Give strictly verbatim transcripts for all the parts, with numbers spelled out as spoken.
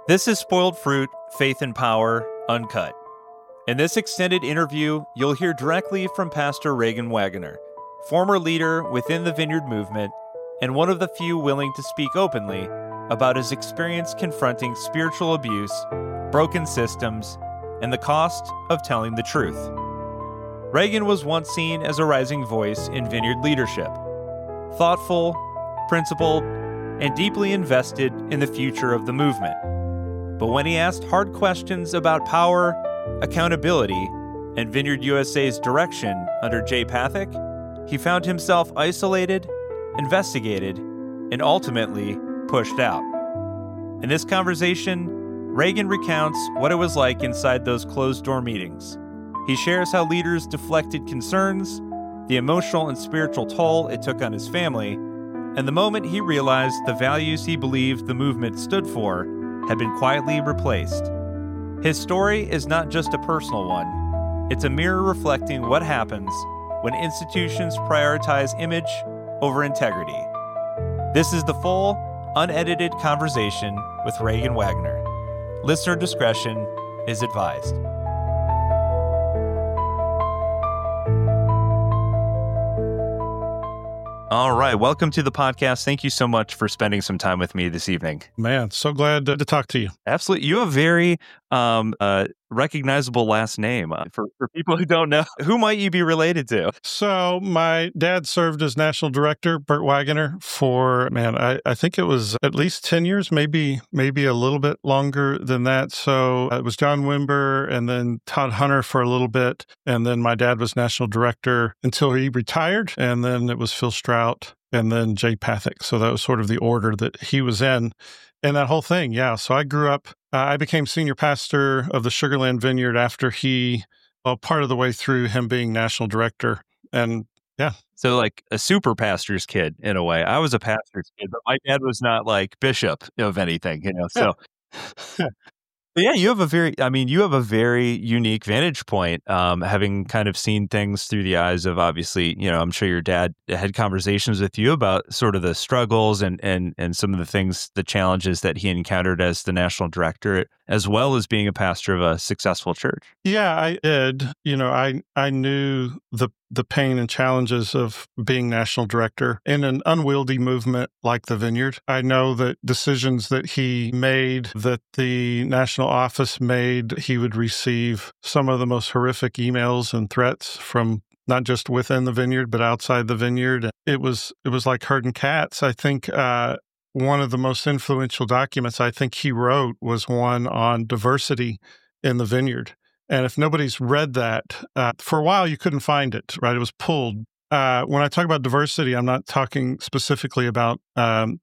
This is Spoiled Fruit, Faith and Power, Uncut. In this extended interview, you'll hear directly from Pastor Reagan Waggoner, former leader within the Vineyard movement and one of the few willing to speak openly about his experience confronting spiritual abuse, broken systems, and the cost of telling the truth. Reagan was once seen as a rising voice in Vineyard leadership, thoughtful, principled, and deeply invested in the future of the movement. But when he asked hard questions about power, accountability, and Vineyard U S A's direction under Jay Pathak, he found himself isolated, investigated, and ultimately pushed out. In this conversation, Reagan recounts what it was like inside those closed-door meetings. He shares how leaders deflected concerns, the emotional and spiritual toll it took on his family, and the moment he realized the values he believed the movement stood for had been quietly replaced. His story is not just a personal one. It's a mirror reflecting what happens when institutions prioritize image over integrity. This is the full, unedited conversation with Reagan Waggoner. Listener discretion is advised. All right. Welcome to the podcast. Thank you so much for spending some time with me this evening. Man, so glad to, to talk to you. Absolutely. You have a very um, uh, recognizable last name. Uh, for, for people who don't know, who might you be related to? So my dad served as national director, Burt Waggoner, for, man, I, I think it was at least ten years, maybe maybe a little bit longer than that. So it was John Wimber and then Todd Hunter for a little bit. And then my dad was national director until he retired. And then it was Phil Strout and then Jay Pathak. So that was sort of the order that he was in. And that whole thing, yeah. So I grew up, uh, I became senior pastor of the Sugar Land Vineyard after he, well, part of the way through him being national director. And yeah. So like a super pastor's kid in a way. I was a pastor's kid, but my dad was not like bishop of anything, you know, so. But yeah, you have a very, I mean, you have a very unique vantage point, um, having kind of seen things through the eyes of, obviously, you know, I'm sure your dad had conversations with you about sort of the struggles and and and some of the things, the challenges that he encountered as the national director, as well as being a pastor of a successful church. Yeah, I did. You know, I I knew the the pain and challenges of being national director in an unwieldy movement like the Vineyard. I know that decisions that he made, that the national office made, he would receive some of the most horrific emails and threats from not just within the Vineyard, but outside the Vineyard. It was it was like herding cats. I think uh, one of the most influential documents I think he wrote was one on diversity in the Vineyard. And if nobody's read that, uh, for a while you couldn't find it, right? It was pulled. Uh, when I talk about diversity, I'm not talking specifically about um,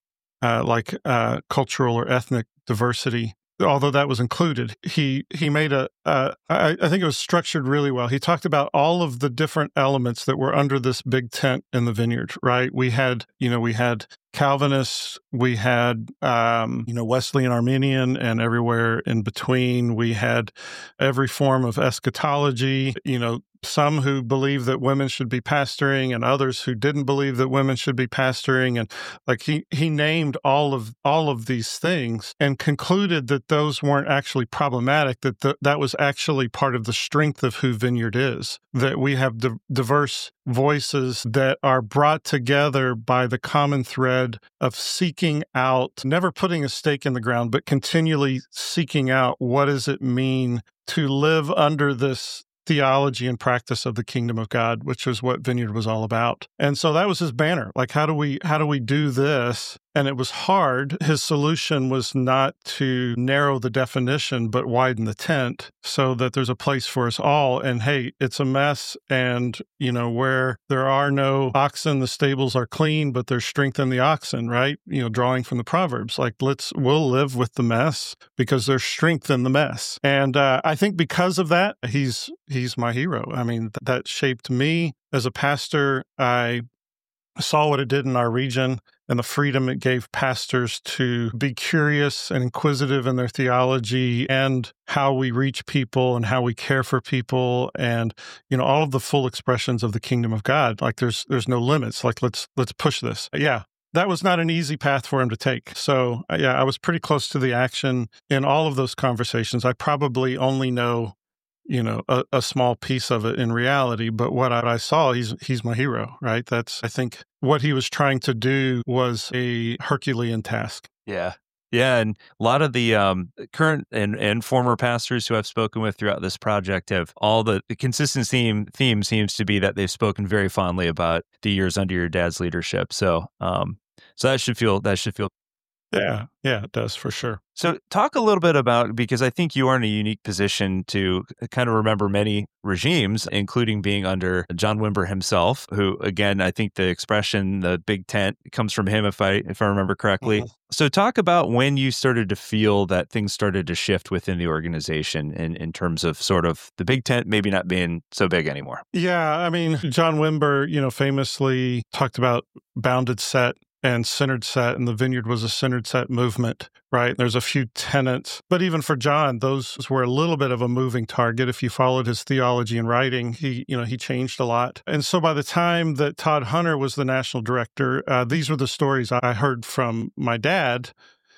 uh, like uh, cultural or ethnic diversity, although that was included. He he made a, uh, I, I think it was structured really well. He talked about all of the different elements that were under this big tent in the Vineyard, right? We had, you know, we had Calvinists, we had, um, you know, Wesleyan Arminian, and everywhere in between. We had every form of eschatology, you know, some who believe that women should be pastoring and others who didn't believe that women should be pastoring. And like he, he named all of, all of these things and concluded that those weren't actually problematic, that the, that was actually part of the strength of who Vineyard is, that we have di- diverse voices that are brought together by the common thread of seeking out, never putting a stake in the ground, but continually seeking out what does it mean to live under this theology and practice of the kingdom of God, which is what Vineyard was all about. And so that was his banner. Like, how do we, how do we do this? And it was hard. His solution was not to narrow the definition, but widen the tent so that there's a place for us all. And hey, it's a mess. And, you know, where there are no oxen, the stables are clean, but there's strength in the oxen, right? You know, drawing from the Proverbs, like, let's, we'll live with the mess because there's strength in the mess. And uh, I think because of that, he's, he's my hero. I mean, th- that shaped me as a pastor. I saw what it did in our region and the freedom it gave pastors to be curious and inquisitive in their theology and how we reach people and how we care for people and, you know, all of the full expressions of the kingdom of God. Like there's there's no limits. Like let's let's push this. Yeah. that was not an easy path for him to take. So, uh, yeah, I was pretty close to the action in all of those conversations. I probably only know, you know, a, a small piece of it in reality, but what I, I saw, he's he's my hero, right? That's, I think, what he was trying to do was a Herculean task. Yeah. Yeah, and a lot of the um, current and, and former pastors who I've spoken with throughout this project have all the, the consistent theme theme seems to be that they've spoken very fondly about the years under your dad's leadership. So, um, so that should feel that should feel. Yeah, yeah, it does for sure. So talk a little bit about, because I think you are in a unique position to kind of remember many regimes, including being under John Wimber himself, who, again, I think the expression, the big tent, comes from him, if I if I remember correctly. Mm-hmm. So talk about when you started to feel that things started to shift within the organization in, in terms of sort of the big tent maybe not being so big anymore. Yeah, I mean, John Wimber, you know, famously talked about bounded set and centered set, and the Vineyard was a centered set movement, right? There's a few tenets, but even for John, those were a little bit of a moving target. If you followed his theology and writing, he, you know, he changed a lot. And so by the time that Todd Hunter was the national director, uh, these were the stories I heard from my dad,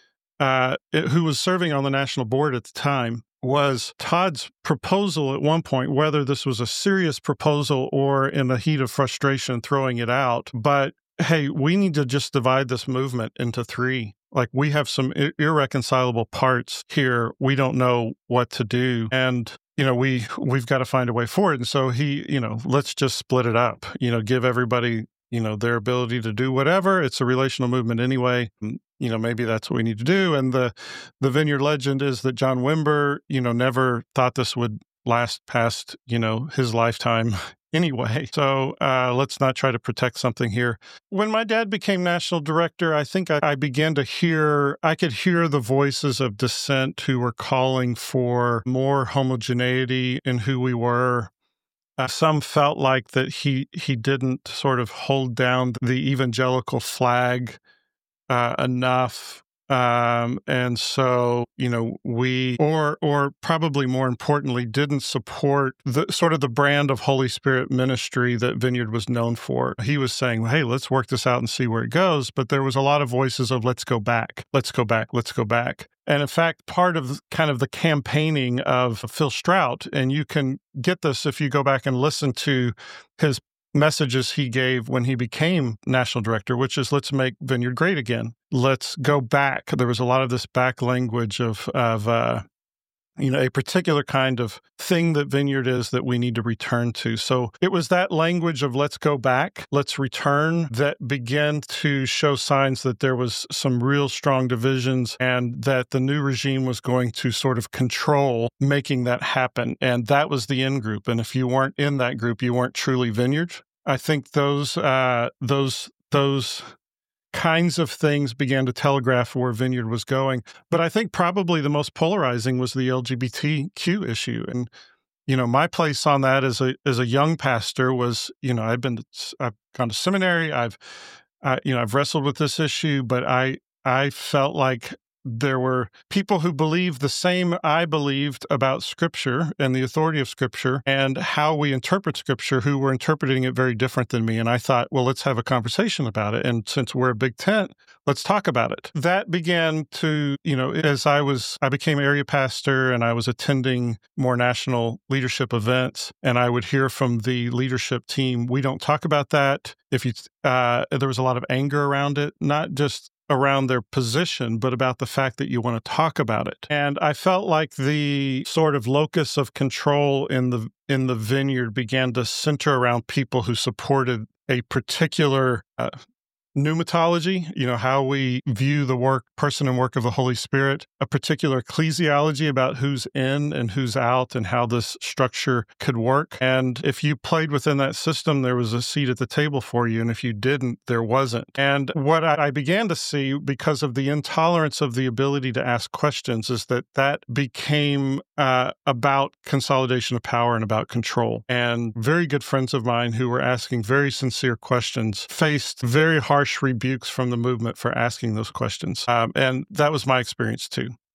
uh, who was serving on the national board at the time. Was Todd's proposal at one point, whether this was a serious proposal or in the heat of frustration throwing it out, but hey, we need to just divide this movement into three. Like, we have some ir- irreconcilable parts here. We don't know what to do. And, you know, we, we've got to find a way forward. And so he, you know, let's just split it up, you know, give everybody, you know, their ability to do whatever. It's a relational movement anyway. You know, maybe that's what we need to do. And the, the Vineyard legend is that John Wimber, you know, never thought this would last past, you know, his lifetime anyway. So uh, let's not try to protect something here. When my dad became national director, I think I, I began to hear, I could hear the voices of dissent who were calling for more homogeneity in who we were. Uh, some felt like that he he didn't sort of hold down the evangelical flag uh, enough. Um, and so, you know, we, or, or probably more importantly, didn't support the sort of the brand of Holy Spirit ministry that Vineyard was known for. He was saying, hey, let's work this out and see where it goes. But there was a lot of voices of let's go back, let's go back, let's go back. And in fact, part of kind of the campaigning of Phil Strout, and you can get this if you go back and listen to his messages he gave when he became national director, which is let's make Vineyard great again. Let's go back. There was a lot of this back language of, of uh, you know, a particular kind of thing that Vineyard is that we need to return to. So it was that language of let's go back, let's return, that began to show signs that there was some real strong divisions and that the new regime was going to sort of control making that happen. And that was the in group. And if you weren't in that group, you weren't truly Vineyard. I think those uh, those those kinds of things began to telegraph where Vineyard was going. But I think probably the most polarizing was the L G B T Q issue. And, you know, my place on that as a as a young pastor was, you know, I've been I've gone to seminary, I've I, you know, I've wrestled with this issue, but I I felt like there were people who believed the same I believed about Scripture and the authority of Scripture and how we interpret Scripture who were interpreting it very different than me. And I thought, well, let's have a conversation about it. And since we're a big tent, let's talk about it. That began to, you know, as I was, I became area pastor and I was attending more national leadership events, and I would hear from the leadership team, we don't talk about that. If you, uh, there was a lot of anger around it, not just around their position, but about the fact that you want to talk about it. And I felt like the sort of locus of control in the in the Vineyard began to center around people who supported a particular uh, pneumatology, you know, how we view the work, person and work of the Holy Spirit, a particular ecclesiology about who's in and who's out and how this structure could work. And if you played within that system, there was a seat at the table for you. And if you didn't, there wasn't. And what I began to see, because of the intolerance of the ability to ask questions, is that that became uh, about consolidation of power and about control. And very good friends of mine who were asking very sincere questions faced very hard rebukes from the movement for asking those questions. Um, and that was my experience too.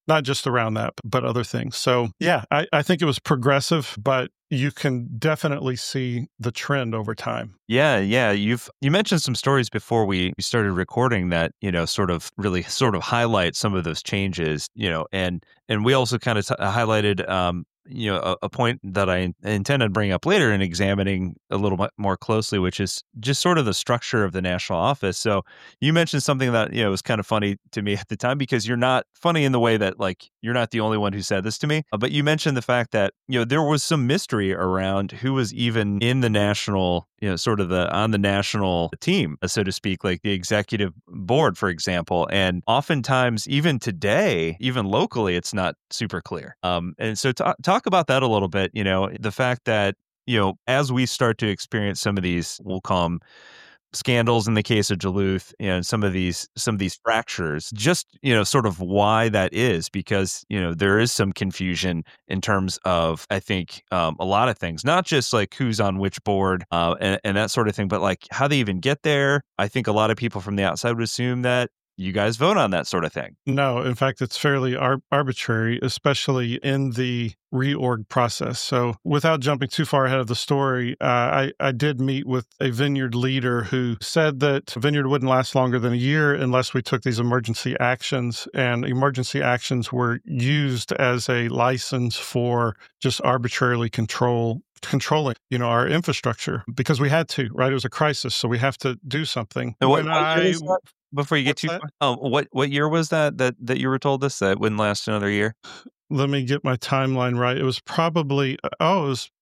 not just around that, but other things. So yeah, I, I think it was progressive, but you can definitely see the trend over time. Yeah, yeah. You've you mentioned some stories before we started recording that, you know, sort of really sort of highlight some of those changes, you know, and and we also kind of t- highlighted um you know, a, a point that I intend to bring up later in examining a little bit more closely, which is just sort of the structure of the national office. So you mentioned something that, you know, was kind of funny to me at the time, because you're not funny in the way that, like, you're not the only one who said this to me, uh, but you mentioned the fact that, you know, there was some mystery around who was even in the national, you know, sort of the on the national team, so to speak, like the executive board, for example. And oftentimes, even today, even locally, it's not super clear. Um, and so talk, talk about that a little bit, you know, the fact that, you know, as we start to experience some of these, we'll call them scandals in the case of Duluth, and some of these some of these fractures, just, you know, sort of why that is, because, you know, there is some confusion in terms of, I think, um, a lot of things, not just like who's on which board uh, and, and that sort of thing, but like how they even get there. I think a lot of people from the outside would assume that you guys vote on that sort of thing. No, in fact, it's fairly ar- arbitrary, especially in the reorg process. So without jumping too far ahead of the story, uh, I, I did meet with a Vineyard leader who said that Vineyard wouldn't last longer than a year unless we took these emergency actions. And emergency actions were used as a license for just arbitrarily control controlling, you know, our infrastructure, because we had to, right? It was a crisis, so we have to do something. And what, When what year I was that? Before you get What's too that? far, um, what what year was that that that you were told this, that it wouldn't last another year? Let me get my timeline right. It was probably, oh, it was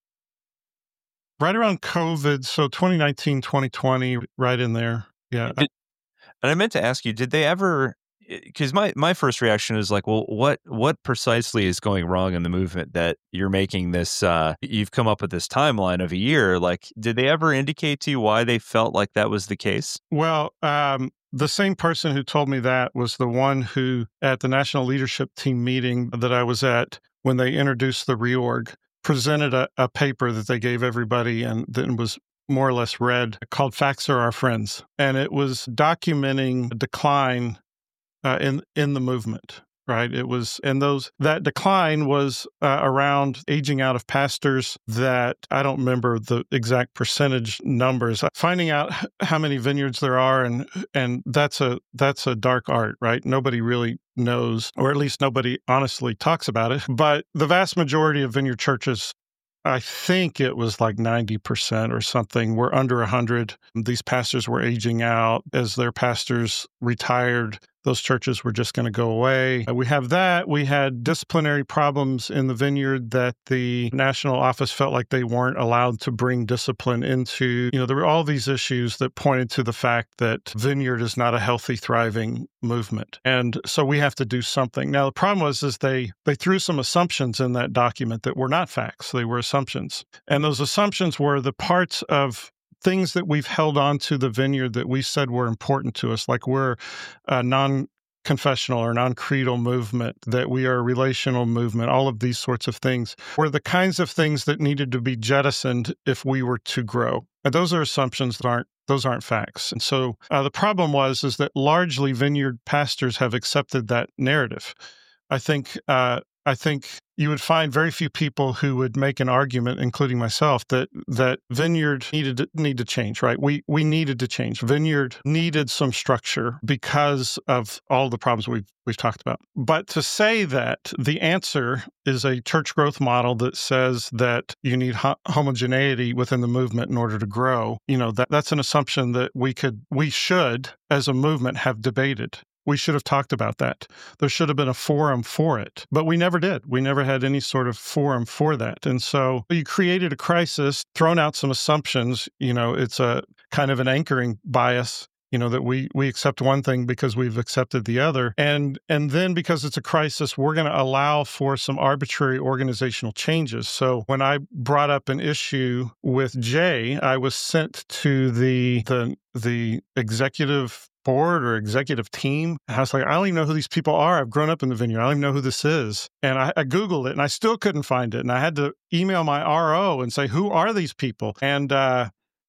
right around COVID. So twenty nineteen, twenty twenty, right in there. Yeah. Did, and I meant to ask you, did they ever? Because my my first reaction is like, well, what what precisely is going wrong in the movement that you're making this? Uh, you've come up with this timeline of a year. Like, did they ever indicate to you why they felt like that was the case? Well, um, the same person who told me that was the one who, at the national leadership team meeting that I was at when they introduced the reorg, presented a, a paper that they gave everybody and then was more or less read, called Facts Are Our Friends. And it was documenting a decline uh, in in the movement. Right. It was, and those, that decline was uh, around aging out of pastors that I don't remember the exact percentage numbers. Finding out how many vineyards there are, and and that's a that's a dark art, right? Nobody really knows, or at least nobody honestly talks about it. But the vast majority of vineyard churches, I think it was like ninety percent or something, were under one hundred. These pastors were aging out. As their pastors retired, those churches were just going to go away. We have that. We had disciplinary problems in the vineyard that the national office felt like they weren't allowed to bring discipline into. You know, there were all these issues that pointed to the fact that vineyard is not a healthy, thriving movement. And so we have to do something. Now, the problem was is they they threw some assumptions in that document that were not facts. They were assumptions. And those assumptions were the parts of things that we've held on to the vineyard that we said were important to us, like we're a non-confessional or non-creedal movement, that we are a relational movement, all of these sorts of things were the kinds of things that needed to be jettisoned if we were to grow. And those are assumptions that aren't those aren't facts. And so uh, the problem was is that largely vineyard pastors have accepted that narrative. I think uh, I think you would find very few people who would make an argument, including myself, that that Vineyard needed to, need to change, right? We we needed to change. Vineyard needed some structure because of all the problems we've we've talked about. But to say that the answer is a church growth model that says that you need ho- homogeneity within the movement in order to grow, you know, that that's an assumption that we could we should, as a movement, have debated. We should have talked about that. There should have been a forum for it, but we never did. We never had any sort of forum for that. And so you created a crisis, thrown out some assumptions. You know, it's a kind of an anchoring bias, you know, that we we accept one thing because we've accepted the other. And and then because it's a crisis, we're going to allow for some arbitrary organizational changes. So when I brought up an issue with Jay, I was sent to the the the executive board or executive team. And I was like, I don't even know who these people are. I've grown up in the vineyard. I don't even know who this is. And I, I Googled it and I still couldn't find it. And I had to email my R O and say, who are these people? And uh,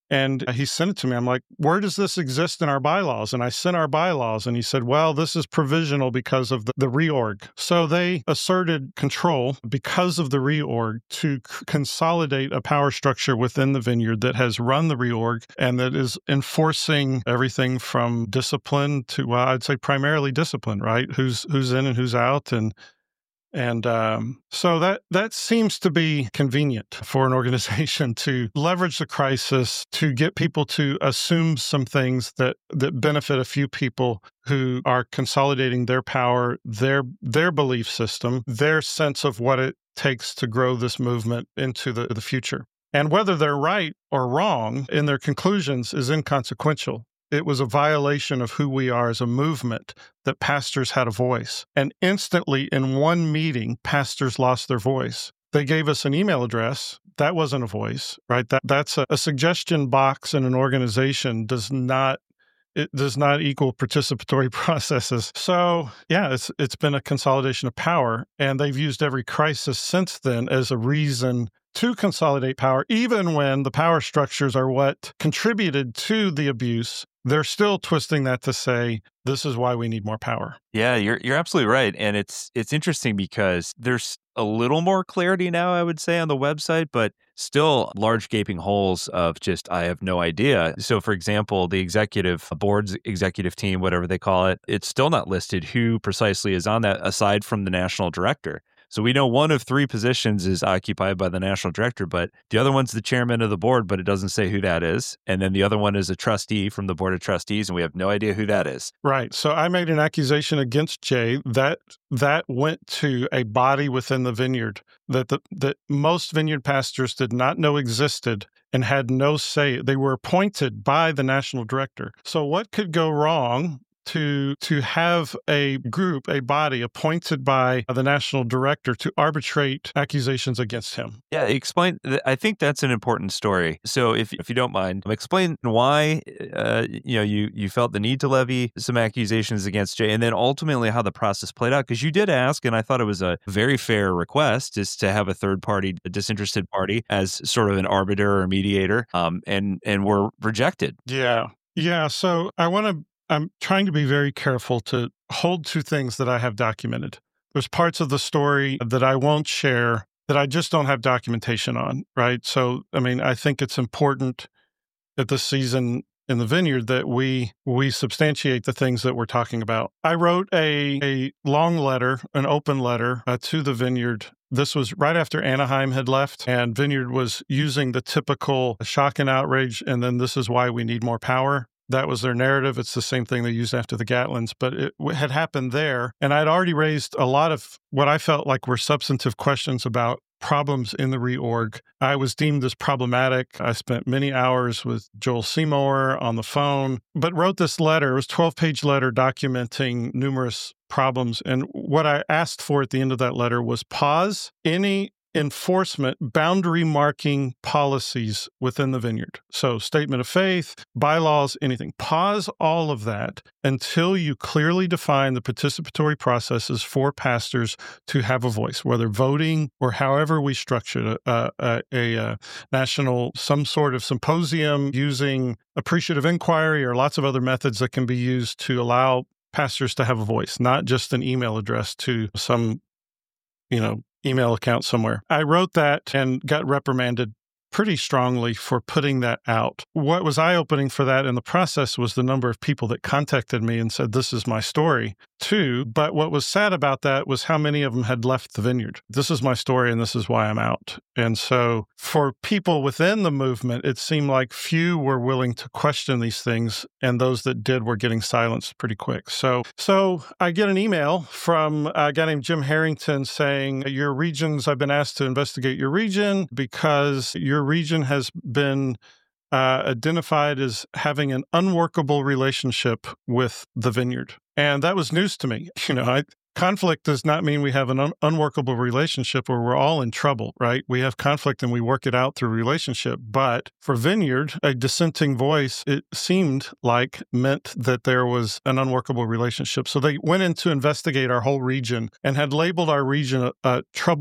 And he sent it to me. I'm like, where does this exist in our bylaws? And I sent our bylaws, and he said, well, this is provisional because of the, the reorg. So they asserted control because of the reorg to c- consolidate a power structure within the vineyard that has run the reorg and that is enforcing everything from discipline to, well, I'd say primarily discipline, right? Who's who's in and who's out, and And um, so that that seems to be convenient for an organization to leverage the crisis to get people to assume some things that, that benefit a few people who are consolidating their power, their their belief system, their sense of what it takes to grow this movement into the, the future. And whether they're right or wrong in their conclusions is inconsequential. It was a violation of who we are as a movement that pastors had a voice. And instantly, in one meeting, pastors lost their voice. They gave us an email address. That wasn't a voice, right? That That's a, a suggestion box in an organization does not it does not equal participatory processes. So yeah, it's it's been a consolidation of power, and they've used every crisis since then as a reason to consolidate power, even when the power structures are what contributed to the abuse. They're still twisting that to say, this is why we need more power. Yeah, you're you're absolutely right. And it's it's interesting because there's a little more clarity now, I would say, on the website, but still large gaping holes of just, I have no idea. So for example, the executive board's executive team, whatever they call it, it's still not listed who precisely is on that aside from the national director. So we know one of three positions is occupied by the national director, but the other one's the chairman of the board, but it doesn't say who that is. And then the other one is a trustee from the board of trustees, and we have no idea who that is. Right. So I made an accusation against Jay that that went to a body within the vineyard that the, that most vineyard pastors did not know existed and had no say. They were appointed by the national director. So what could go wrong to to have a group, a body appointed by the national director to arbitrate accusations against him? Yeah, explain. I think that's an important story. So if if you don't mind, explain why uh, you know you you felt the need to levy some accusations against Jay, and then ultimately how the process played out. Because you did ask, and I thought it was a very fair request, is to have a third party, a disinterested party, as sort of an arbiter or mediator, um, and and were rejected. Yeah, yeah. So I want to. I'm trying to be very careful to hold two things that I have documented. There's parts of the story that I won't share that I just don't have documentation on, right? So, I mean, I think it's important at this season in the vineyard that we we substantiate the things that we're talking about. I wrote a, a long letter, an open letter uh, to the vineyard. This was right after Anaheim had left, and Vineyard was using the typical shock and outrage, and then this is why we need more power. That was their narrative. It's the same thing they used after the Gatlins, but it had happened there. And I'd already raised a lot of what I felt like were substantive questions about problems in the reorg. I was deemed as problematic. I spent many hours with Joel Seymour on the phone, but wrote this letter. It was a twelve-page letter documenting numerous problems. And what I asked for at the end of that letter was pause any enforcement, boundary marking policies within the vineyard. So statement of faith, bylaws, anything. Pause all of that until you clearly define the participatory processes for pastors to have a voice, whether voting or however we structured a, a, a, a national, some sort of symposium using appreciative inquiry or lots of other methods that can be used to allow pastors to have a voice, not just an email address to some, you know, email account somewhere. I wrote that and got reprimanded pretty strongly for putting that out. What was eye-opening for that in the process was the number of people that contacted me and said, this is my story, too. But what was sad about that was how many of them had left the vineyard. This is my story, and this is why I'm out. And so for people within the movement, it seemed like few were willing to question these things, and those that did were getting silenced pretty quick. So, so I get an email from a guy named Jim Harrington saying, your regions, I've been asked to investigate your region because your region has been uh, identified as having an unworkable relationship with the vineyard. And that was news to me. You know, I, conflict does not mean we have an un- unworkable relationship where we're all in trouble, right? We have conflict and we work it out through relationship. But for Vineyard, a dissenting voice, it seemed like meant that there was an unworkable relationship. So they went in to investigate our whole region and had labeled our region a, a trouble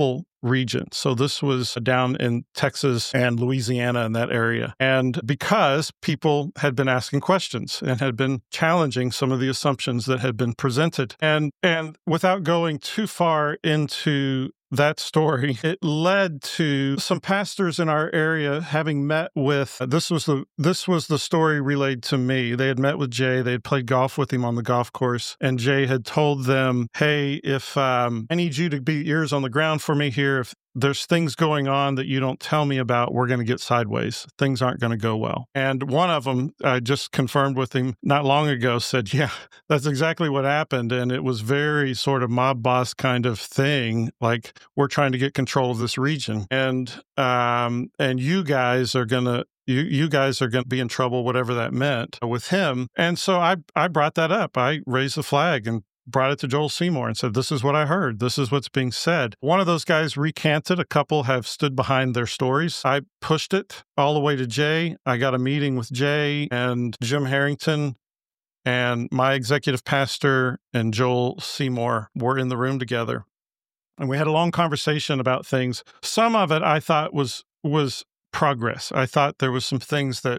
region. So this was down in Texas and Louisiana in that area. And because people had been asking questions and had been challenging some of the assumptions that had been presented. And, and without going too far into that story, it led to some pastors in our area having met with, this was the this was the story relayed to me. They had met with Jay. They had played golf with him on the golf course. And Jay had told them, hey, if um, I need you to be ears on the ground for me here, if there's things going on that you don't tell me about, we're going to get sideways. Things aren't going to go well. And one of them, I just confirmed with him not long ago, said, yeah, that's exactly what happened. And it was very sort of mob boss kind of thing, like we're trying to get control of this region. And um, and you guys are going to, You you guys are going to be in trouble, whatever that meant with him. And so I, I brought that up. I raised the flag and brought it to Joel Seymour and said, this is what I heard. This is what's being said. One of those guys recanted. A couple have stood behind their stories. I pushed it all the way to Jay. I got a meeting with Jay and Jim Harrington, and my executive pastor and Joel Seymour were in the room together. And we had a long conversation about things. Some of it I thought was was progress. I thought there was some things that,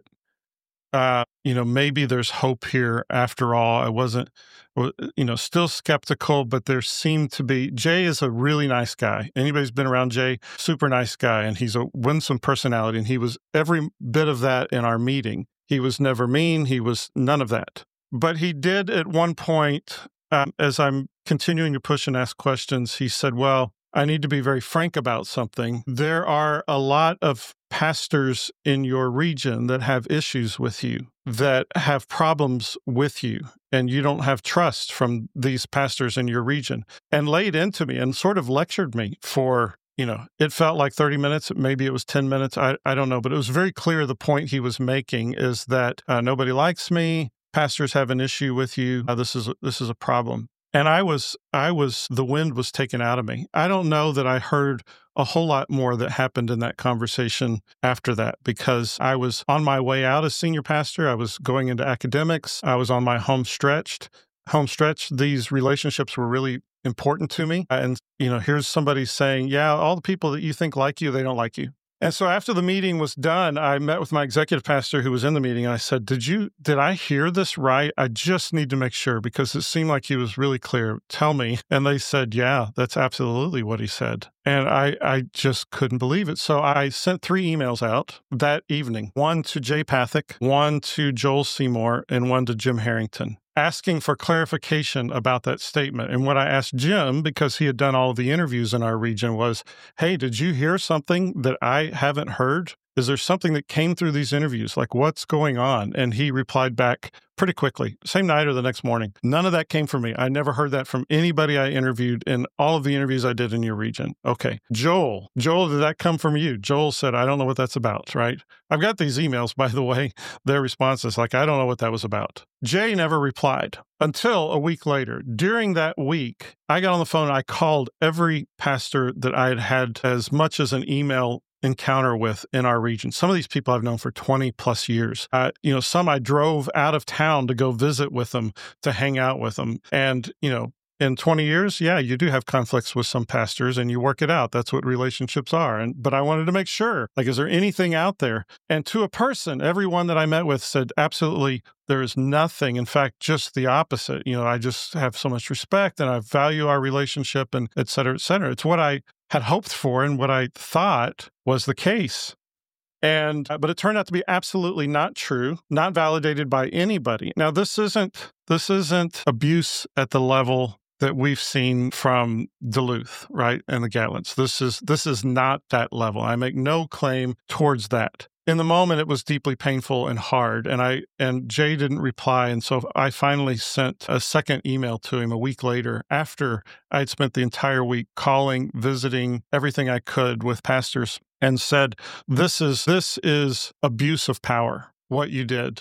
uh, you know, maybe there's hope here after all. I wasn't, you know, still skeptical, but there seemed to be. Jay is a really nice guy. Anybody's been around Jay, super nice guy, and he's a winsome personality. And he was every bit of that in our meeting. He was never mean. He was none of that. But he did at one point, um, as I'm continuing to push and ask questions, he said, well, I need to be very frank about something. There are a lot of pastors in your region that have issues with you, that have problems with you, and you don't have trust from these pastors in your region. And laid into me and sort of lectured me for, you know, it felt like thirty minutes. Maybe it was ten minutes. I, I don't know. But it was very clear the point he was making is that uh, nobody likes me. Pastors have an issue with you. Uh, this is this is a problem. And I was, I was, the wind was taken out of me. I don't know that I heard a whole lot more that happened in that conversation after that, because I was on my way out as senior pastor. I was going into academics. I was on my home stretch. Home stretch. These relationships were really important to me. And, you know, here's somebody saying, yeah, all the people that you think like you, they don't like you. And so after the meeting was done, I met with my executive pastor who was in the meeting, and I said, did you, did I hear this right? I just need to make sure, because it seemed like he was really clear. Tell me. And they said, yeah, that's absolutely what he said. And I, I just couldn't believe it. So I sent three emails out that evening, one to Jay Pathak, one to Joel Seymour, and one to Jim Harrington, asking for clarification about that statement. And what I asked Jim, because he had done all of the interviews in our region, was, hey, did you hear something that I haven't heard? Is there something that came through these interviews? Like, what's going on? And he replied back pretty quickly, same night or the next morning. None of that came from me. I never heard that from anybody I interviewed in all of the interviews I did in your region. Okay. Joel, Joel, did that come from you? Joel said, I don't know what that's about, right? I've got these emails, by the way, their responses, like, I don't know what that was about. Jay never replied until a week later. During that week, I got on the phone. I called every pastor that I had had as much as an email encounter with in our region. Some of these people I've known for twenty plus years. Uh, you know, some I drove out of town to go visit with them, to hang out with them. And, you know, in twenty years, yeah, you do have conflicts with some pastors and you work it out. That's what relationships are. And but I wanted to make sure, like, is there anything out there? And to a person, everyone that I met with said, absolutely, there is nothing. In fact, just the opposite. You know, I just have so much respect and I value our relationship and et cetera, et cetera. It's what I had hoped for and what I thought was the case. And, but it turned out to be absolutely not true, not validated by anybody. Now, this isn't, this isn't abuse at the level that we've seen from Duluth, right? And the Gatlins. This is, this is not that level. I make no claim towards that. In the moment, it was deeply painful and hard, and I and Jay didn't reply, and so I finally sent a second email to him a week later after I'd spent the entire week calling, visiting, everything I could with pastors, and said, "This is this is abuse of power, what you did."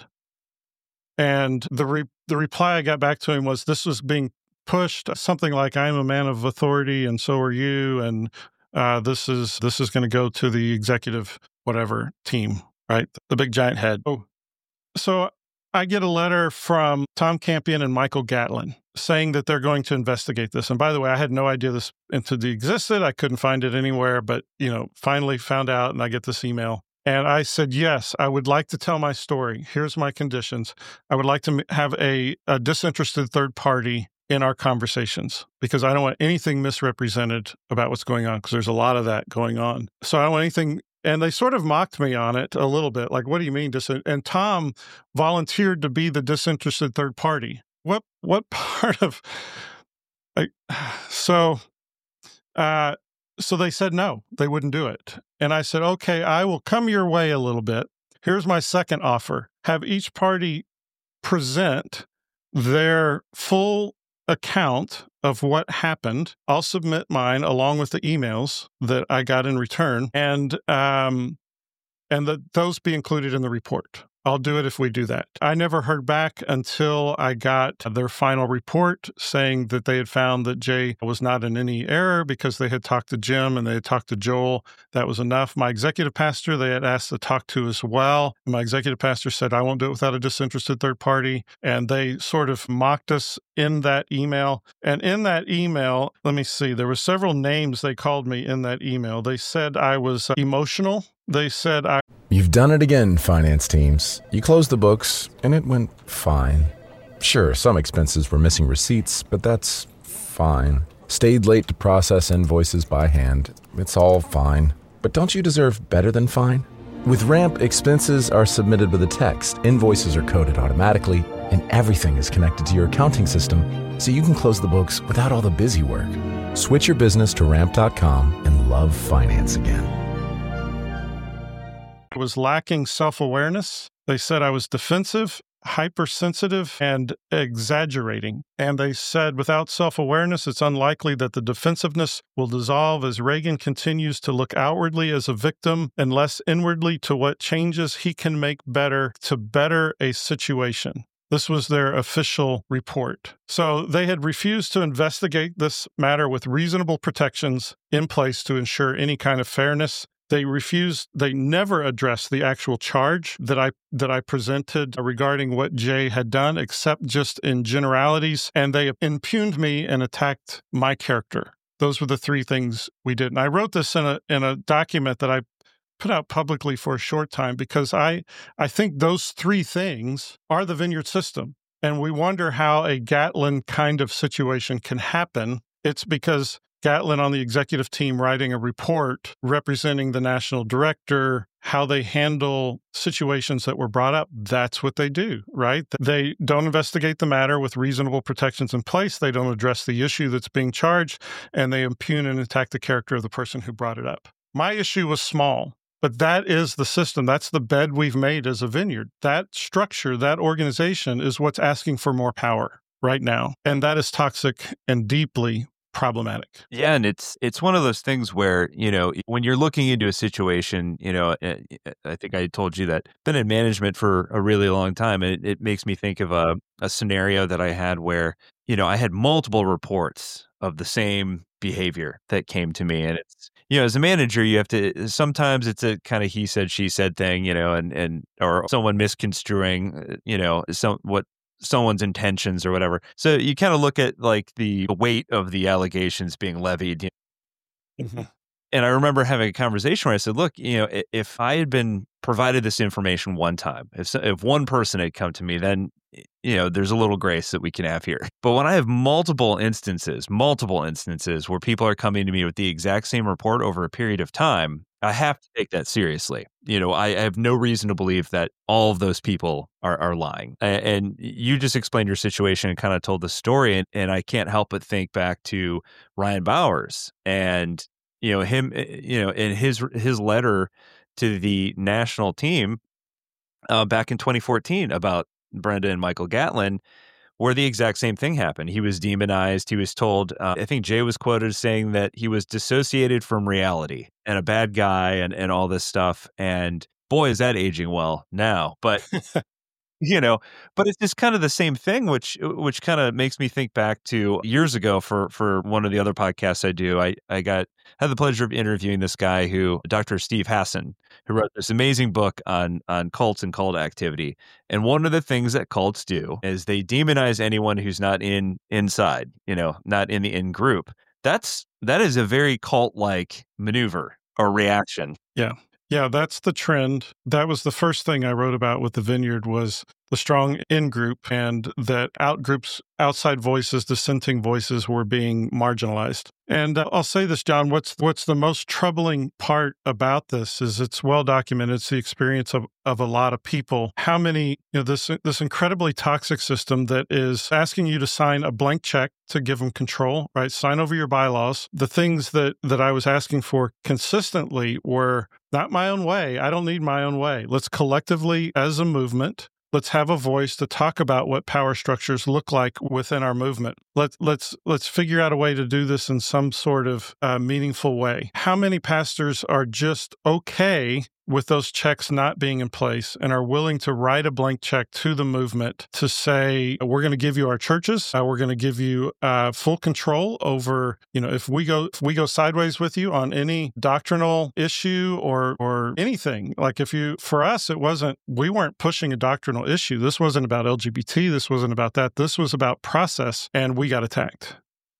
And the re- the reply I got back to him was, "This was being pushed, something like, I'm a man of authority, and so are you, and uh, this is this is going to go to the executive whatever team, right? The big giant head." Oh, so I get a letter from Tom Campion and Michael Gatlin saying that they're going to investigate this. And by the way, I had no idea this entity existed. I couldn't find it anywhere, but, you know, finally found out, and I get this email. And I said, yes, I would like to tell my story. Here's my conditions. I would like to have a, a disinterested third party in our conversations because I don't want anything misrepresented about what's going on because there's a lot of that going on. So I don't want anything. And they sort of mocked me on it a little bit. Like, what do you mean? Dis-? And Tom volunteered to be the disinterested third party. What what part of... I, so, uh, so they said no, they wouldn't do it. And I said, okay, I will come your way a little bit. Here's my second offer. Have each party present their full account of what happened. I'll submit mine along with the emails that I got in return, and um, and that those be included in the report. I'll do it if we do that. I never heard back until I got their final report saying that they had found that Jay was not in any error because they had talked to Jim and they had talked to Joel. That was enough. My executive pastor, they had asked to talk to as well. My executive pastor said, I won't do it without a disinterested third party. And they sort of mocked us in that email. And in that email, let me see, there were several names they called me in that email. They said I was emotional. They said I... You've done it again, finance teams. You closed the books, and it went fine. Sure, some expenses were missing receipts, but that's fine. Stayed late to process invoices by hand. It's all fine. But don't you deserve better than fine? With Ramp, expenses are submitted with a text, invoices are coded automatically, and everything is connected to your accounting system, so you can close the books without all the busy work. Switch your business to ramp dot com and love finance again. I was lacking self-awareness. They said I was defensive, hypersensitive, and exaggerating. And they said without self-awareness, it's unlikely that the defensiveness will dissolve as Reagan continues to look outwardly as a victim and less inwardly to what changes he can make better to better a situation. This was their official report. So they had refused to investigate this matter with reasonable protections in place to ensure any kind of fairness. They refused, they never addressed the actual charge that I that I presented regarding what Jay had done, except just in generalities, and they impugned me and attacked my character. Those were the three things we did. And I wrote this in a in a document that I put out publicly for a short time because I I think those three things are the Vineyard system. And we wonder how a Gatlin kind of situation can happen. It's because Gatlin on the executive team writing a report representing the national director, how they handle situations that were brought up. That's what they do, right? They don't investigate the matter with reasonable protections in place. They don't address the issue that's being charged, and they impugn and attack the character of the person who brought it up. My issue was small, but that is the system. That's the bed we've made as a Vineyard. That structure, that organization is what's asking for more power right now. And that is toxic and deeply problematic. Yeah, and it's it's one of those things where, you know, when you're looking into a situation, you know, I think I told you that I've been in management for a really long time, and it, it makes me think of a, a scenario that I had where, you know, I had multiple reports of the same behavior that came to me. And it's, you know, as a manager, you have to, sometimes it's a kind of he said, she said thing, you know, and, and, or someone misconstruing, you know, some, what someone's intentions or whatever. So you kind of look at like the weight of the allegations being levied. You know? Mm-hmm. And I remember having a conversation where I said, look, you know, if I had been provided this information one time, if if one person had come to me, then, you know, there's a little grace that we can have here. But when I have multiple instances, multiple instances where people are coming to me with the exact same report over a period of time, I have to take that seriously. You know, I, I have no reason to believe that all of those people are, are lying. And, and you just explained your situation and kind of told the story. And, and I can't help but think back to Ryan Bowers and, you know, him, you know, in his his letter to the national team uh, back in twenty fourteen about Brenda and Michael Gatlin, where the exact same thing happened. He was demonized. He was told, uh, I think Jay was quoted as saying that he was dissociated from reality and a bad guy and, and all this stuff. And boy, is that aging well now. But you know, but it's just kind of the same thing, which which kind of makes me think back to years ago for for one of the other podcasts I do. I I got had the pleasure of interviewing this guy who Doctor Steve Hassan, who wrote this amazing book on on cults and cult activity. And one of the things that cults do is they demonize anyone who's not in inside, you know, not in the in group. That's that is a very cult-like maneuver or reaction. Yeah. Yeah, that's the trend. That was the first thing I wrote about with the Vineyard was the strong in-group and that out-groups, outside voices, dissenting voices were being marginalized. And uh, I'll say this, John, what's what's the most troubling part about this is it's well documented. It's the experience of, of a lot of people. How many, you know, this this incredibly toxic system that is asking you to sign a blank check to give them control, right? Sign over your bylaws. The things that, that I was asking for consistently were not my own way. I don't need my own way. Let's collectively, as a movement, let's have a voice to talk about what power structures look like within our movement. Let's let's let's figure out a way to do this in some sort of uh, meaningful way. How many pastors are just okay with those checks not being in place and are willing to write a blank check to the movement to say, we're going to give you our churches, uh, we're going to give you uh, full control over, you know, if we go if we go sideways with you on any doctrinal issue or or anything. Like if you, for us, it wasn't, we weren't pushing a doctrinal issue. This wasn't about L G B T. This wasn't about that. This was about process, and we got attacked.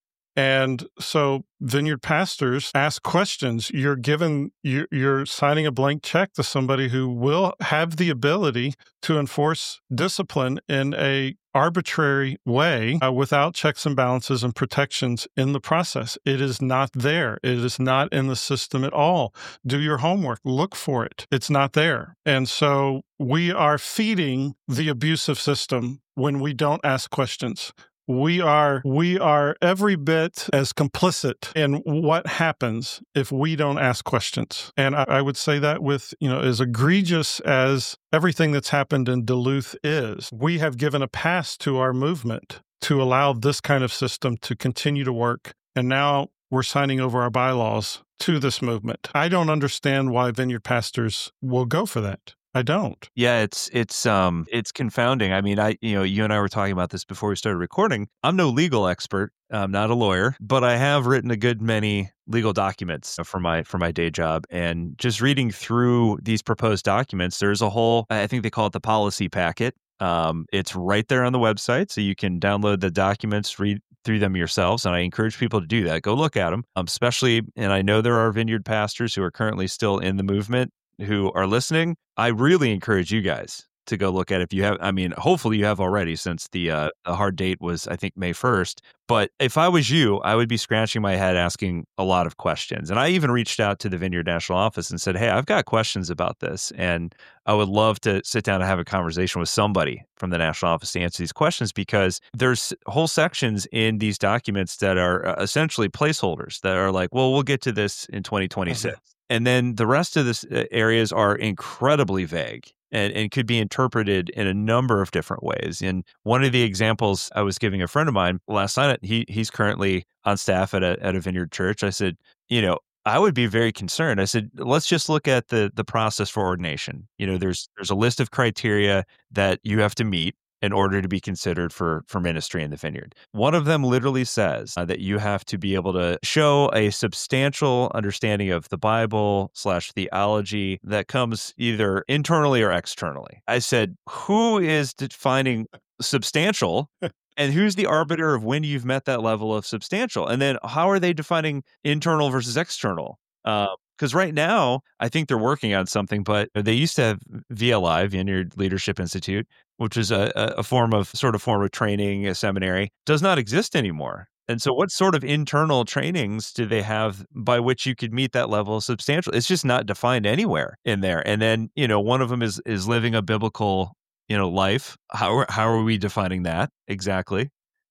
And so Vineyard pastors ask questions. You're given, you're, you're signing a blank check to somebody who will have the ability to enforce discipline in a arbitrary way uh, without checks and balances and protections in the process. It is not there. It is not in the system at all. Do your homework. Look for it. It's not there. And so we are feeding the abusive system when we don't ask questions. We are we are every bit as complicit in what happens if we don't ask questions. And I, I would say that with, you know, as egregious as everything that's happened in Duluth is, we have given a pass to our movement to allow this kind of system to continue to work. And now we're signing over our bylaws to this movement. I don't understand why Vineyard pastors will go for that. I don't. Yeah, it's it's um it's confounding. I mean, I you know, you and I were talking about this before we started recording. I'm no legal expert. I'm not a lawyer, but I have written a good many legal documents for my for my day job. And just reading through these proposed documents, there's a whole, I think they call it the policy packet. Um, it's right there on the website, so you can download the documents, read through them yourselves, and I encourage people to do that. Go look at them, um, especially, and I know there are Vineyard pastors who are currently still in the movement who are listening. I really encourage you guys to go look at it if you have. I mean, hopefully you have already, since the, uh, the hard date was, I think, May first. But if I was you, I would be scratching my head asking a lot of questions. And I even reached out to the Vineyard National Office and said, hey, I've got questions about this, and I would love to sit down and have a conversation with somebody from the National Office to answer these questions, because there's whole sections in these documents that are essentially placeholders that are like, well, we'll get to this in twenty twenty-six. Mm-hmm. And then the rest of the areas are incredibly vague and, and could be interpreted in a number of different ways. And one of the examples I was giving a friend of mine last night, he he's currently on staff at a at a Vineyard church. I said, you know, I would be very concerned. I said, let's just look at the the process for ordination. You know, there's there's a list of criteria that you have to meet in order to be considered for, for ministry in the Vineyard. One of them literally says uh, that you have to be able to show a substantial understanding of the Bible slash theology that comes either internally or externally. I said, who is defining substantial? And who's the arbiter of when you've met that level of substantial? And then how are they defining internal versus external? Because uh, right now, I think they're working on something, but they used to have V L I, Vineyard Leadership Institute, which is a, a form of sort of form of training, a seminary, does not exist anymore. And so what sort of internal trainings do they have by which you could meet that level of substantial? It's just not defined anywhere in there. And then, you know, one of them is is living a biblical, you know, life. How are, how are we defining that exactly?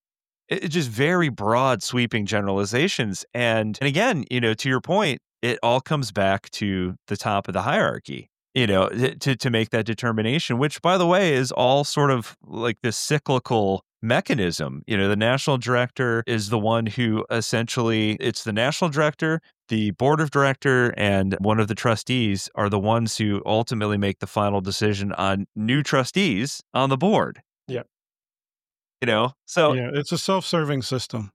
It's just very broad, sweeping generalizations. And, and again, you know, to your point, it all comes back to the top of the hierarchy, you know, to, to make that determination, which, by the way, is all sort of like this cyclical mechanism. You know, the national director is the one who essentially, it's the national director the board of director and one of the trustees are the ones who ultimately make the final decision on new trustees on the board. Yeah. You know, so yeah, it's a self-serving system.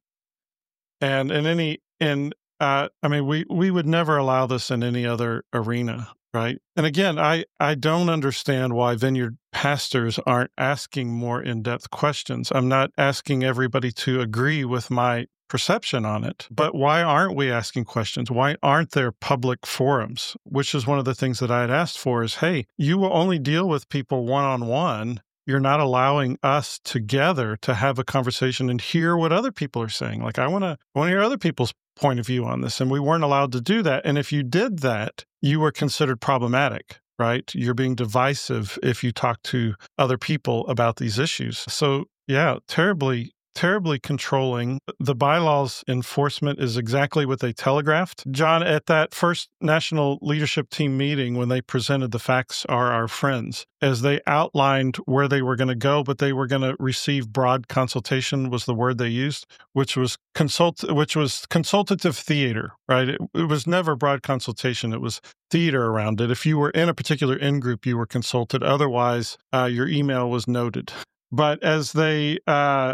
And in any, in, uh, I mean, we, we would never allow this in any other arena, right? And again, I, I don't understand why Vineyard pastors aren't asking more in-depth questions. I'm not asking everybody to agree with my perception on it, but why aren't we asking questions? Why aren't there public forums? Which is one of the things that I had asked for is, hey, you will only deal with people one-on-one. You're not allowing us together to have a conversation and hear what other people are saying. Like, I want to want to hear other people's point of view on this, and we weren't allowed to do that. And if you did that, you were considered problematic, right? You're being divisive if you talk to other people about these issues. So, yeah, terribly terribly controlling. The bylaws enforcement is exactly what they telegraphed. John, at that first national leadership team meeting, when they presented the facts are our friends, as they outlined where they were going to go, but they were going to receive broad consultation was the word they used, which was consult, which was consultative theater, right? It, it was never broad consultation. It was theater around it. If you were in a particular in-group, you were consulted. Otherwise, uh, your email was noted. But as they... Uh,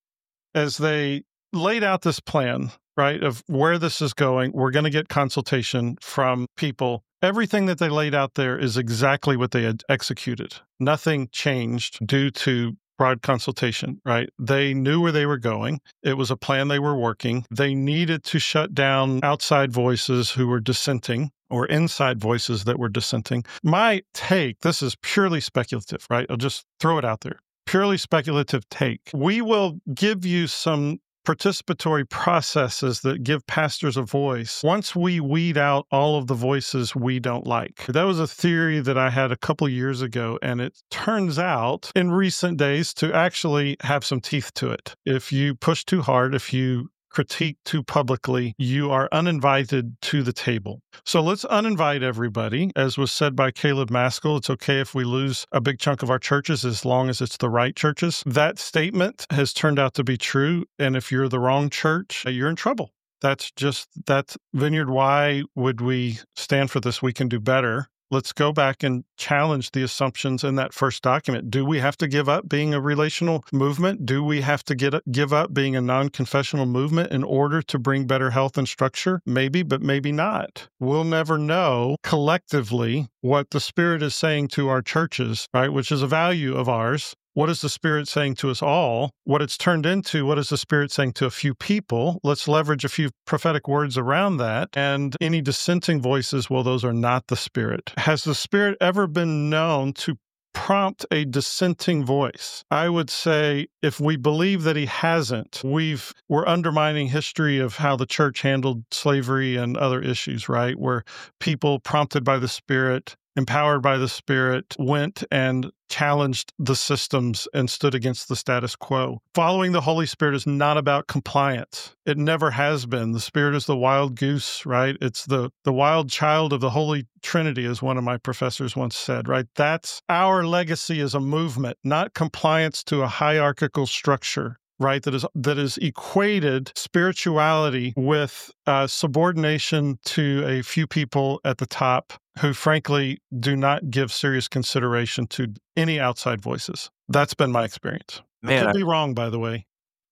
As they laid out this plan, right, of where this is going, we're going to get consultation from people. Everything that they laid out there is exactly what they had executed. Nothing changed due to broad consultation, right? They knew where they were going. It was a plan they were working. They needed to shut down outside voices who were dissenting or inside voices that were dissenting. My take, this is purely speculative, right? I'll just throw it out there. Purely speculative take. We will give you some participatory processes that give pastors a voice once we weed out all of the voices we don't like. That was a theory that I had a couple years ago, and it turns out in recent days to actually have some teeth to it. If you push too hard, if you critique too publicly, you are uninvited to the table. So let's uninvite everybody. As was said by Caleb Maskell, it's okay if we lose a big chunk of our churches as long as it's the right churches. That statement has turned out to be true. And if you're the wrong church, you're in trouble. That's just, that's Vineyard. Why would we stand for this? We can do better. Let's go back and challenge the assumptions in that first document. Do we have to give up being a relational movement? Do we have to get give up being a non-confessional movement in order to bring better health and structure? Maybe, but maybe not. We'll never know collectively what the Spirit is saying to our churches, right? Which is a value of ours. What is the Spirit saying to us all? What it's turned into, what is the Spirit saying to a few people? Let's leverage a few prophetic words around that. And any dissenting voices, well, those are not the Spirit. Has the Spirit ever been known to prompt a dissenting voice? I would say if we believe that he hasn't, we've, we're undermining history of how the church handled slavery and other issues, right? Where people prompted by the Spirit, empowered by the Spirit, went and challenged the systems and stood against the status quo. Following the Holy Spirit is not about compliance. It never has been. The Spirit is the wild goose, right? It's the, the wild child of the Holy Trinity, as one of my professors once said, right? That's our legacy as a movement, not compliance to a hierarchical structure, right? That is that is equated spirituality with uh, subordination to a few people at the top who, frankly, do not give serious consideration to any outside voices. That's been my experience. Man, I could I, be wrong, by the way.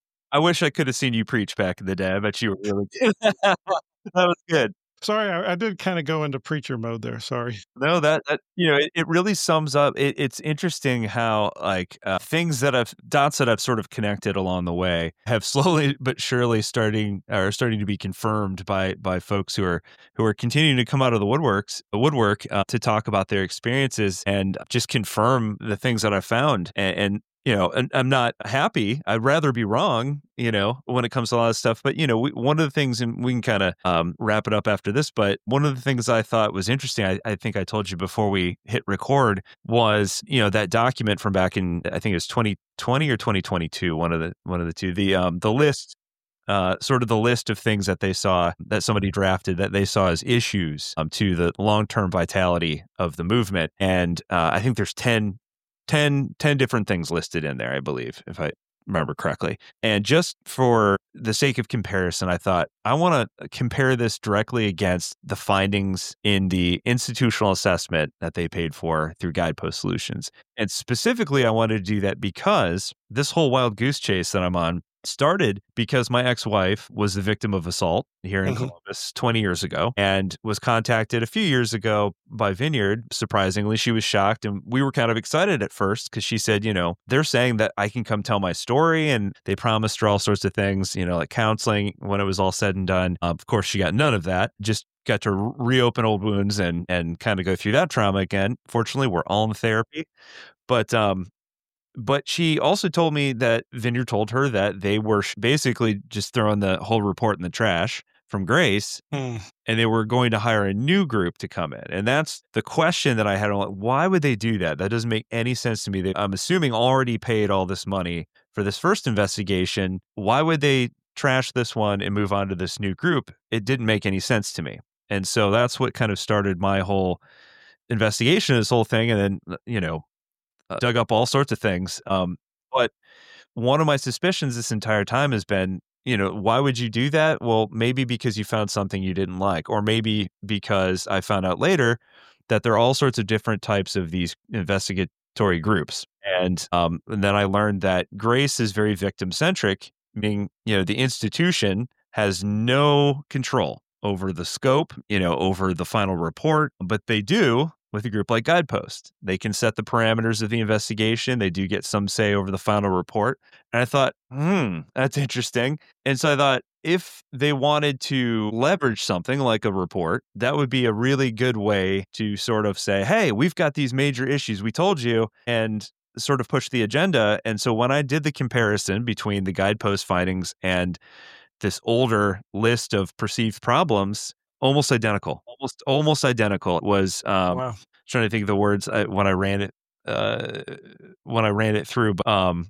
I wish I could have seen you preach back in the day. I bet you were really good. That was good. Sorry, I, I did kind of go into preacher mode there. Sorry. No, that, that you know, it, it really sums up. It, it's interesting how like uh, things that I've dots that I've sort of connected along the way have slowly but surely starting are starting to be confirmed by by folks who are who are continuing to come out of the woodworks the woodwork uh, to talk about their experiences and just confirm the things that I found. And, and you know, and I'm not happy. I'd rather be wrong, you know, when it comes to a lot of stuff. But, you know, we, one of the things, and we can kind of um, wrap it up after this, but one of the things I thought was interesting, I, I think I told you before we hit record, was, you know, that document from back in, I think it was twenty twenty or twenty twenty-two, one of the one of the two, the um, the list, uh, sort of the list of things that they saw, that somebody drafted, that they saw as issues um, to the long-term vitality of the movement. And uh, I think there's ten ten, ten different things listed in there, I believe, if I remember correctly. And just for the sake of comparison, I thought I want to compare this directly against the findings in the institutional assessment that they paid for through Guidepost Solutions. And specifically, I wanted to do that because this whole wild goose chase that I'm on started because my ex-wife was the victim of assault here in mm-hmm. Columbus twenty years ago and was contacted a few years ago by Vineyard. Surprisingly, she was shocked, and we were kind of excited at first because she said, you know, they're saying that I can come tell my story, and they promised her all sorts of things, you know, like counseling when it was all said and done. Uh, of course, she got none of that, just got to reopen old wounds and and kind of go through that trauma again. Fortunately, we're all in therapy. But um But she also told me that Vineyard told her that they were basically just throwing the whole report in the trash from Grace, mm. and they were going to hire a new group to come in. And that's the question that I had. Like, why would they do that? That doesn't make any sense to me. They, I'm assuming, already paid all this money for this first investigation. Why would they trash this one and move on to this new group? It didn't make any sense to me. And so that's what kind of started my whole investigation of this whole thing. And then, you know, Uh, dug up all sorts of things. Um, but one of my suspicions this entire time has been, you know, why would you do that? Well, maybe because you found something you didn't like, or maybe because I found out later that there are all sorts of different types of these investigatory groups. And, um, and then I learned that Grace is very victim-centric, meaning, you know, the institution has no control over the scope, you know, over the final report, but they do with a group like Guidepost. They can set the parameters of the investigation. They do get some say over the final report. And I thought, hmm, that's interesting. And so I thought, if they wanted to leverage something like a report, that would be a really good way to sort of say, hey, we've got these major issues we told you, and sort of push the agenda. And so when I did the comparison between the Guidepost findings and this older list of perceived problems, almost identical, almost almost identical. It was um, wow. Trying to think of the words I, when I ran it uh, when I ran it through. But, um,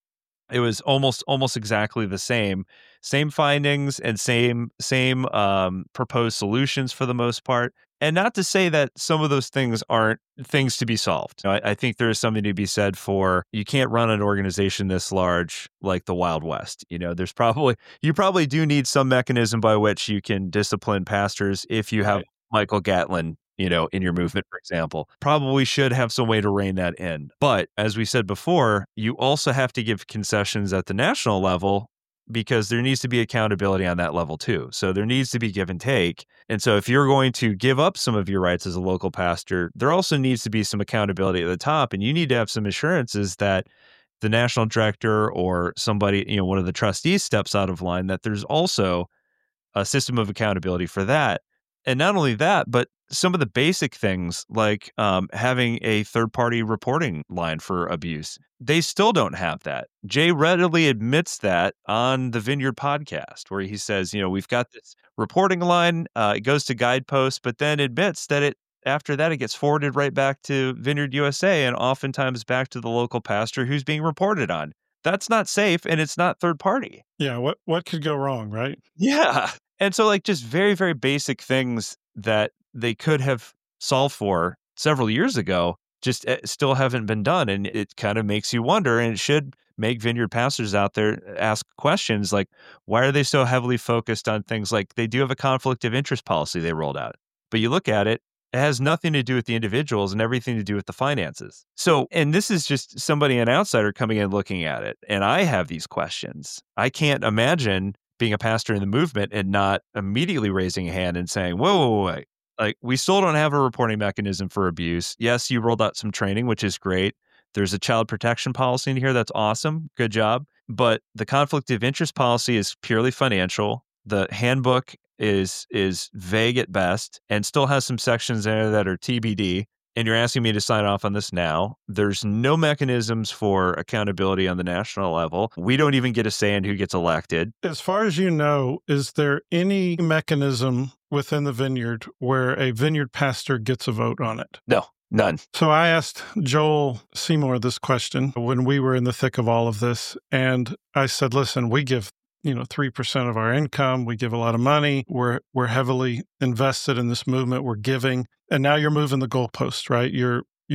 it was almost almost exactly the same, same findings and same same um, proposed solutions for the most part. And not to say that some of those things aren't things to be solved. You know, I, I think there is something to be said for, you can't run an organization this large like the Wild West. You know, there's probably, you probably do need some mechanism by which you can discipline pastors if you have right. Michael Gatlin, you know, in your movement, for example. Probably should have some way to rein that in. But as we said before, you also have to give concessions at the national level, because there needs to be accountability on that level too. So there needs to be give and take. And so if you're going to give up some of your rights as a local pastor, there also needs to be some accountability at the top. And you need to have some assurances that the national director or somebody, you know, one of the trustees steps out of line, that there's also a system of accountability for that. And not only that, but some of the basic things like um, having a third-party reporting line for abuse. They still don't have that. Jay readily admits that on the Vineyard podcast, where he says, you know, we've got this reporting line, uh, it goes to Guidepost, but then admits that it after that, it gets forwarded right back to Vineyard U S A and oftentimes back to the local pastor who's being reported on. That's not safe, and it's not third-party. Yeah, what what could go wrong, right? Yeah. And so, like, just very, very basic things that they could have solved for several years ago just still haven't been done. And it kind of makes you wonder, and it should make Vineyard pastors out there ask questions like, why are they so heavily focused on things like they do have a conflict of interest policy they rolled out? But you look at it, it has nothing to do with the individuals and everything to do with the finances. So, and this is just somebody, an outsider coming in looking at it. And I have these questions. I can't imagine being a pastor in the movement and not immediately raising a hand and saying, whoa, whoa, whoa, wait. Like, we still don't have a reporting mechanism for abuse. Yes, you rolled out some training, which is great. There's a child protection policy in here. That's awesome. Good job. But the conflict of interest policy is purely financial. The handbook is is vague at best and still has some sections there that are T B D. And you're asking me to sign off on this now. There's no mechanisms for accountability on the national level. We don't even get a say in who gets elected. As far as you know, is there any mechanism within the Vineyard where a Vineyard pastor gets a vote on it? No, none. So I asked Joel Seymour this question when we were in the thick of all of this. And I said, listen, we give you know, three percent of our income. We give a lot of money. We're we're heavily invested in this movement. We're giving. And now you're moving the goalpost, right? You're you're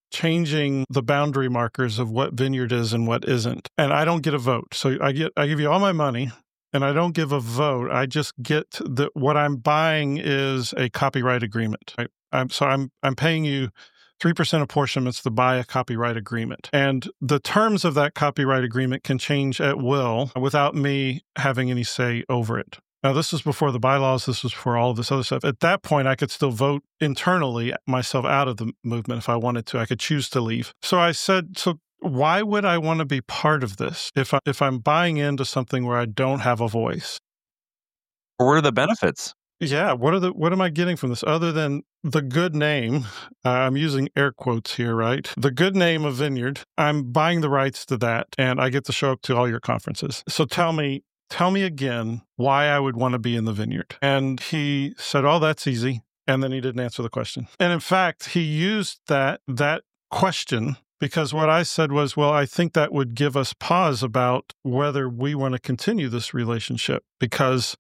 changing the boundary markers of what vineyard is and what isn't. And I don't get a vote. So I get I give you all my money and I don't give a vote. I just get that what I'm buying is a copyright agreement. Right? I'm, so I'm I'm paying you three percent apportionments to buy a copyright agreement. And the terms of that copyright agreement can change at will without me having any say over it. Now, this was before the bylaws. This was before all of this other stuff. At that point, I could still vote internally myself out of the movement if I wanted to. I could choose to leave. So I said, so why would I want to be part of this if, I, if I'm buying into something where I don't have a voice? What are the benefits? Yeah, what are the what am I getting from this other than the good name? Uh, I'm using air quotes here, right? The good name of Vineyard. I'm buying the rights to that, and I get to show up to all your conferences. So tell me, tell me again why I would want to be in the Vineyard. And he said, "Oh, that's easy." And then he didn't answer the question. And in fact, he used that that question because what I said was, "Well, I think that would give us pause about whether we want to continue this relationship because."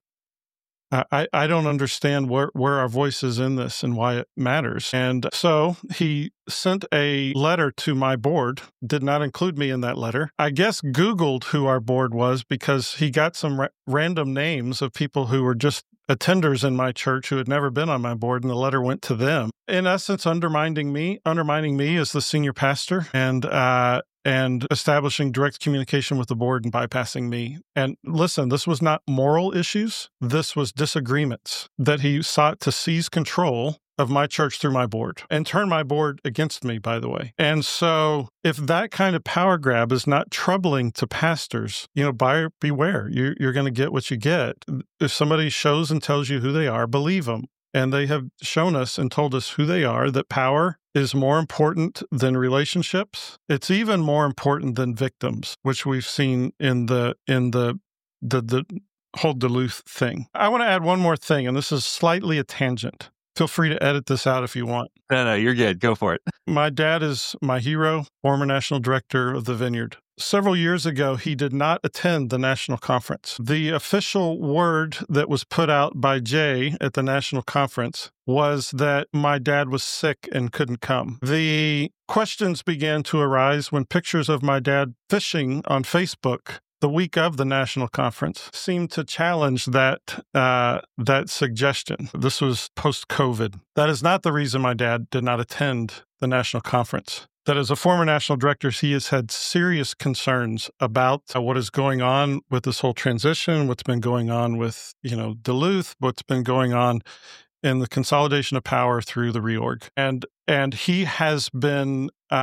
I, I don't understand where, where our voice is in this and why it matters. And so he sent a letter to my board, did not include me in that letter. I guess Googled who our board was because he got some ra- random names of people who were just attenders in my church who had never been on my board, and the letter went to them. In essence, undermining me, undermining me as the senior pastor, and uh, and establishing direct communication with the board and bypassing me. And listen, this was not moral issues. This was disagreements that he sought to seize control of my church through my board and turn my board against me, by the way. And so if that kind of power grab is not troubling to pastors, you know, buyer beware. You're, you're going to get what you get. If somebody shows and tells you who they are, believe them. And they have shown us and told us who they are, that power is more important than relationships. It's even more important than victims, which we've seen in the in the the, the whole Duluth thing. I want to add one more thing, and this is slightly a tangent. Feel free to edit this out if you want. No, no, you're good. Go for it. My dad is my hero, former national director of the Vineyard. Several years ago, he did not attend the national conference. The official word that was put out by Jay at the national conference was that my dad was sick and couldn't come. The questions began to arise when pictures of my dad fishing on Facebook the week of the national conference seemed to challenge that uh, that suggestion. This was post-COVID. That is not the reason my dad did not attend the national conference. That as a former national director, he has had serious concerns about uh, what is going on with this whole transition, what's been going on with, you know, Duluth, what's been going on in the consolidation of power through the reorg. And and he has been uh,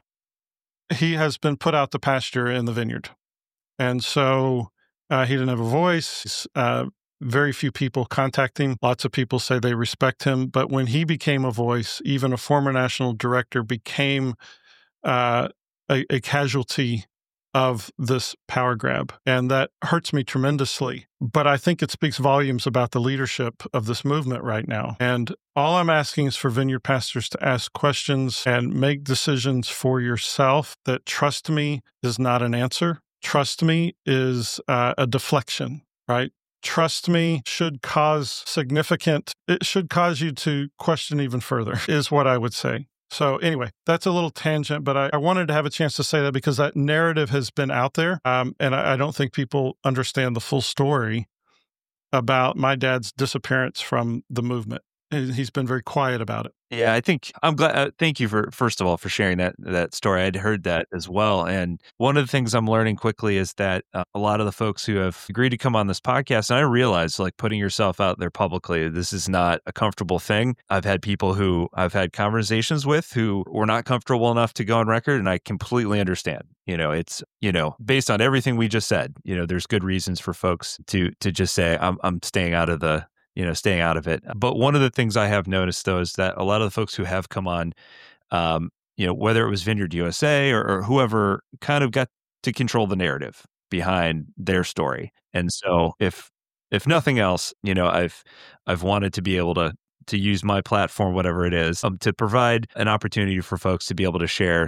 he has been put out to pasture in the Vineyard. And so uh, he didn't have a voice. Uh, very few people contact him. Lots of people say they respect him. But when he became a voice, even a former national director became uh, a, a casualty of this power grab. And that hurts me tremendously. But I think it speaks volumes about the leadership of this movement right now. And all I'm asking is for Vineyard pastors to ask questions and make decisions for yourself that, trust me, is not an answer. Trust me is uh, a deflection, right? Trust me should cause significant, it should cause you to question even further, is what I would say. So anyway, that's a little tangent, but I, I wanted to have a chance to say that because that narrative has been out there, um, and I, I don't think people understand the full story about my dad's disappearance from the movement. He's been very quiet about it. Yeah, I think I'm glad. Uh, thank you for, first of all, for sharing that that story. I'd heard that as well. And one of the things I'm learning quickly is that uh, a lot of the folks who have agreed to come on this podcast, and I realize like putting yourself out there publicly, this is not a comfortable thing. I've had people who I've had conversations with who were not comfortable enough to go on record, and I completely understand. You know, it's, you know, based on everything we just said, you know, there's good reasons for folks to to just say, I'm I'm staying out of the you know, staying out of it. But one of the things I have noticed, though, is that a lot of the folks who have come on, um, you know, whether it was Vineyard U S A or, or whoever, kind of got to control the narrative behind their story. And so, if if nothing else, you know, I've I've wanted to be able to to use my platform, whatever it is, um, to provide an opportunity for folks to be able to share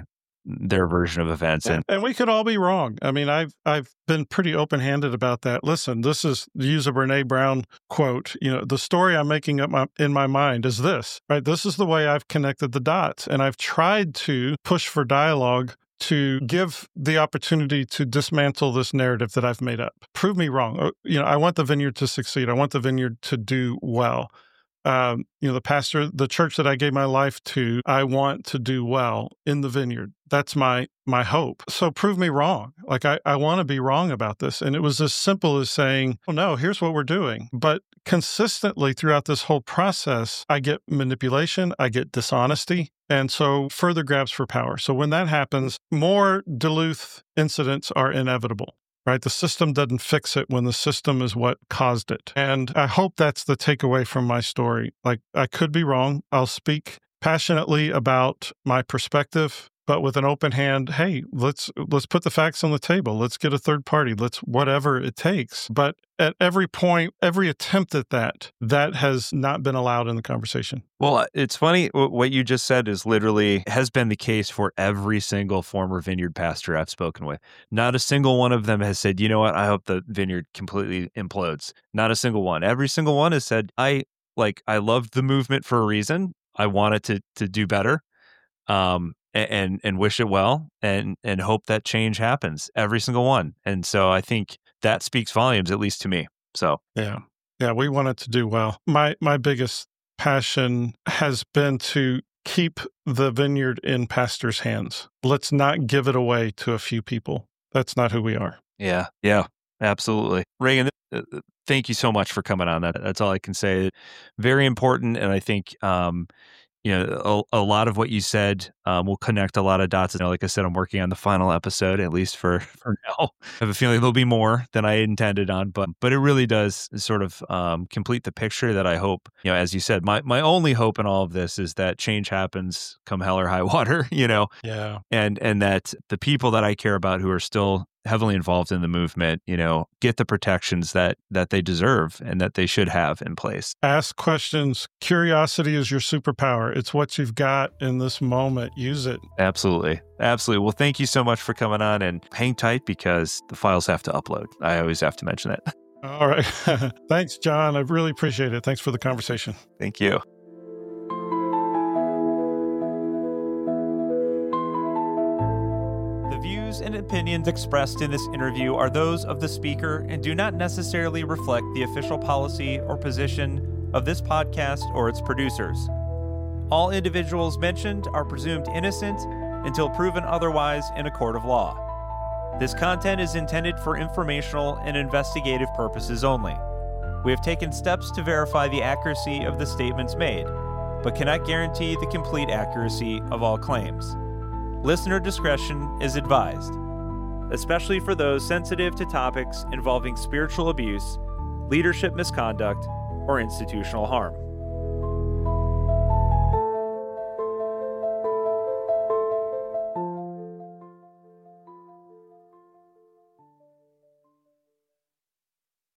their version of events. And, and and we could all be wrong. I mean, I've I've been pretty open-handed about that. Listen, this is, to use a Brene Brown quote, you know, the story I'm making up my, in my mind is this, right? This is the way I've connected the dots. And I've tried to push for dialogue to give the opportunity to dismantle this narrative that I've made up. Prove me wrong. You know, I want the Vineyard to succeed. I want the Vineyard to do well. Um, you know, the pastor, the church that I gave my life to, I want to do well in the Vineyard. That's my my hope. So prove me wrong. Like, I, I want to be wrong about this. And it was as simple as saying, oh, no, here's what we're doing. But consistently throughout this whole process, I get manipulation, I get dishonesty, and so further grabs for power. So when that happens, more Duluth incidents are inevitable. Right? The system doesn't fix it when the system is what caused it. And I hope that's the takeaway from my story. Like, I could be wrong. I'll speak passionately about my perspective, but with an open hand. Hey, let's let's put the facts on the table. Let's get a third party. Let's whatever it takes. But at every point, every attempt at that, that has not been allowed in the conversation. Well, it's funny. What you just said is literally has been the case for every single former Vineyard pastor I've spoken with. Not a single one of them has said, you know what, I hope the Vineyard completely implodes. Not a single one. Every single one has said, I like, I loved the movement for a reason. I wanted to to do better. Um, and and wish it well and and hope that change happens, every single one. And so I think that speaks volumes, at least to me. So yeah, yeah, we want it to do well. My my biggest passion has been to keep the Vineyard in pastors' hands. Let's not give it away to a few people. That's not who we are. Yeah, yeah, absolutely. Reagan, uh, thank you so much for coming on. That that's all I can say. Very important, and I think um, you know, a, a lot of what you said um, will connect a lot of dots. You know, like I said, I'm working on the final episode, at least for, for now. I have a feeling there'll be more than I intended on, but but it really does sort of um, complete the picture that I hope, you know, as you said, my, my only hope in all of this is that change happens come hell or high water, you know, yeah, and and that the people that I care about who are still heavily involved in the movement, you know, get the protections that that they deserve and that they should have in place. Ask questions. Curiosity is your superpower. It's what you've got in this moment. Use it. Absolutely. Absolutely. Well, thank you so much for coming on, and hang tight because the files have to upload. I always have to mention that. All right. Thanks, John. I really appreciate it. Thanks for the conversation. Thank you. And opinions expressed in this interview are those of the speaker and do not necessarily reflect the official policy or position of this podcast or its producers. All individuals mentioned are presumed innocent until proven otherwise in a court of law. This content is intended for informational and investigative purposes only. We have taken steps to verify the accuracy of the statements made, but cannot guarantee the complete accuracy of all claims. Listener discretion is advised, especially for those sensitive to topics involving spiritual abuse, leadership misconduct, or institutional harm.